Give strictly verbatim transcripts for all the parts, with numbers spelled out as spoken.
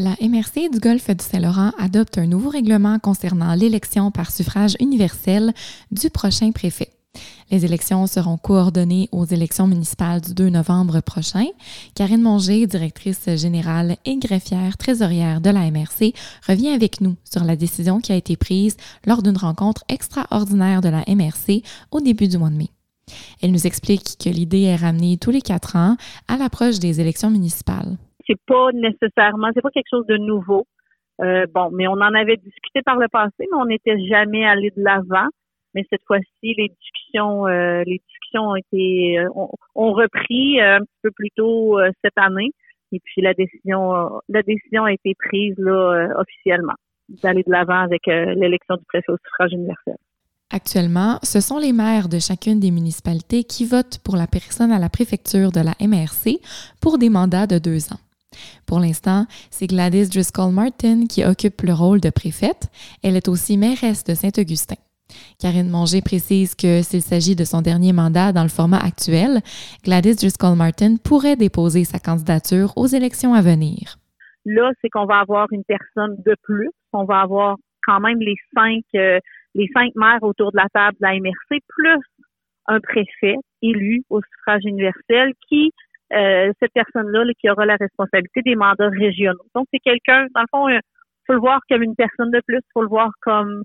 La M R C du Golfe du Saint-Laurent adopte un nouveau règlement concernant l'élection par suffrage universel du prochain préfet. Les élections seront coordonnées aux élections municipales du deux novembre prochain. Karine Mongé, directrice générale et greffière trésorière de la M R C, revient avec nous sur la décision qui a été prise lors d'une rencontre extraordinaire de la M R C au début du mois de mai. Elle nous explique que l'idée est ramenée tous les quatre ans à l'approche des élections municipales. C'est pas nécessairement, c'est pas quelque chose de nouveau. Euh, bon, mais on en avait discuté par le passé, mais on n'était jamais allé de l'avant. Mais cette fois-ci, les discussions, euh, les discussions ont été, euh, ont, ont repris euh, un petit peu plus tôt euh, cette année. Et puis la décision, euh, la décision a été prise là euh, officiellement d'aller de l'avant avec euh, l'élection du préfet au suffrage universel. Actuellement, ce sont les maires de chacune des municipalités qui votent pour la personne à la préfecture de la M R C pour des mandats de deux ans. Pour l'instant, c'est Gladys Driscoll-Martin qui occupe le rôle de préfète. Elle est aussi mairesse de Saint-Augustin. Karine Mongé précise que s'il s'agit de son dernier mandat dans le format actuel, Gladys Driscoll-Martin pourrait déposer sa candidature aux élections à venir. Là, c'est qu'on va avoir une personne de plus. On va avoir quand même les cinq, euh, les cinq maires autour de la table de la M R C, plus un préfet élu au suffrage universel qui Euh, cette personne-là là, qui aura la responsabilité des mandats régionaux. Donc, c'est quelqu'un, dans le fond, il faut le voir comme une personne de plus, il faut le voir comme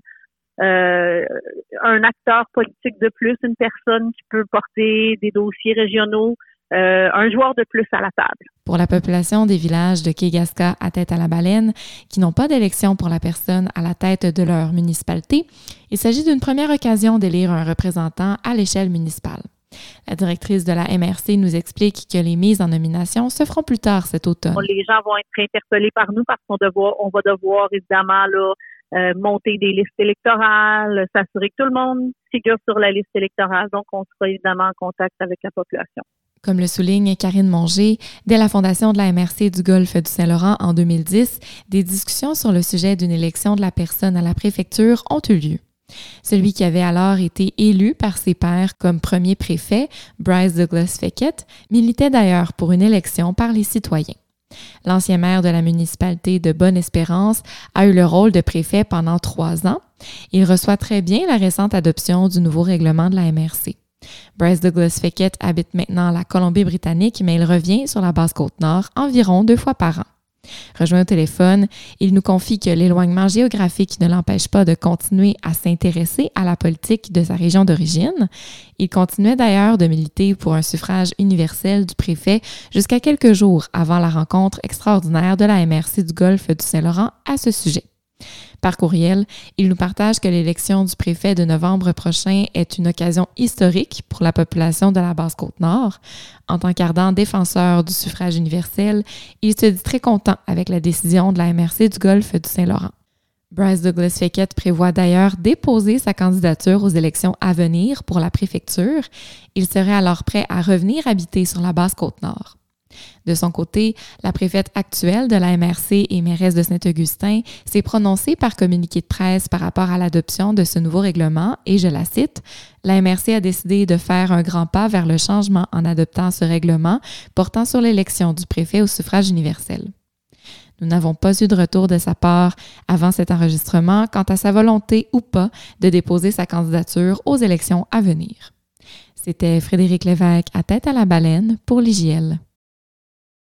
euh, un acteur politique de plus, une personne qui peut porter des dossiers régionaux, euh, un joueur de plus à la table. Pour la population des villages de Kegaska à Tête-à-la-Baleine, qui n'ont pas d'élection pour la personne à la tête de leur municipalité, il s'agit d'une première occasion d'élire un représentant à l'échelle municipale. La directrice de la M R C nous explique que les mises en nomination se feront plus tard cet automne. Les gens vont être interpellés par nous parce qu'on devoir, on va devoir évidemment là, euh, monter des listes électorales, s'assurer que tout le monde figure sur la liste électorale. Donc, on sera évidemment en contact avec la population. Comme le souligne Karine Mongé, dès la fondation de la M R C du Golfe du Saint-Laurent en deux mille dix, des discussions sur le sujet d'une élection de la personne à la préfecture ont eu lieu. Celui qui avait alors été élu par ses pairs comme premier préfet, Bryce Douglas Feckett, militait d'ailleurs pour une élection par les citoyens. L'ancien maire de la municipalité de Bonne-Espérance a eu le rôle de préfet pendant trois ans. Il reçoit très bien la récente adoption du nouveau règlement de la M R C. Bryce Douglas Feckett habite maintenant la Colombie-Britannique, mais il revient sur la Basse-Côte-Nord environ deux fois par an. Rejoint au téléphone, il nous confie que l'éloignement géographique ne l'empêche pas de continuer à s'intéresser à la politique de sa région d'origine. Il continuait d'ailleurs de militer pour un suffrage universel du préfet jusqu'à quelques jours avant la rencontre extraordinaire de la M R C du Golfe du Saint-Laurent à ce sujet. Par courriel, il nous partage que l'élection du préfet de novembre prochain est une occasion historique pour la population de la Basse-Côte-Nord. En tant qu'ardent défenseur du suffrage universel, il se dit très content avec la décision de la M R C du Golfe du Saint-Laurent. Bryce Douglas Feckett prévoit d'ailleurs déposer sa candidature aux élections à venir pour la préfecture. Il serait alors prêt à revenir habiter sur la Basse-Côte-Nord. De son côté, la préfète actuelle de la M R C et mairesse de Saint-Augustin s'est prononcée par communiqué de presse par rapport à l'adoption de ce nouveau règlement et je la cite, « La M R C a décidé de faire un grand pas vers le changement en adoptant ce règlement portant sur l'élection du préfet au suffrage universel. » Nous n'avons pas eu de retour de sa part avant cet enregistrement quant à sa volonté ou pas de déposer sa candidature aux élections à venir. C'était Frédéric Lévesque à Tête-à-la-Baleine pour l'I J L.